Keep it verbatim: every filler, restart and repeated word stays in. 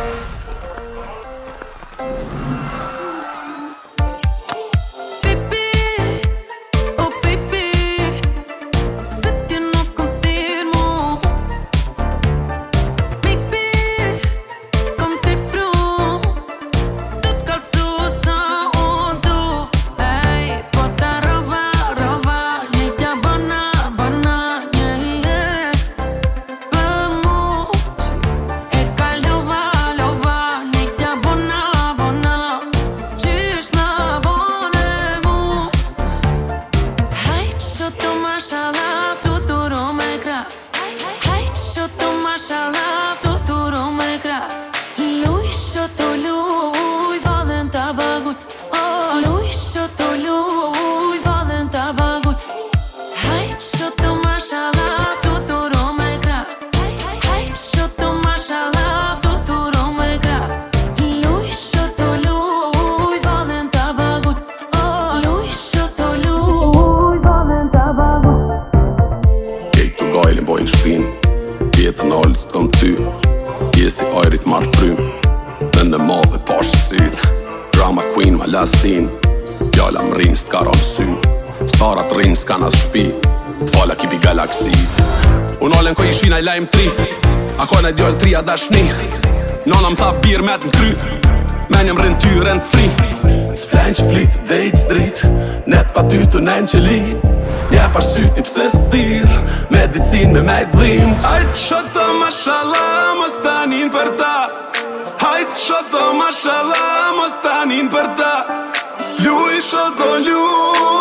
Jetën alës të kom ty Jesi ajrit marrë prym Në në madhe pashë syt Drama queen ma lasin Fjalla më rinë s'ka rallë syn Starat rinë s'ka nas shpi Fala kipi galaksis Unë alen ko ishina i lajmë tri A kojnë e djallë tri a dashni Nona më tha birë me të në kry Menjëm rinë ty rënd fri S'flenë që flitë dhejtë s'drit Net pa ty të nenë që lit Nje par syti pse s'thirë Medicin me me i dhim Hajtë shoto mashallah Mos tanin për ta Hajtë shoto mashallah Mos tanin për ta Luj shoto luj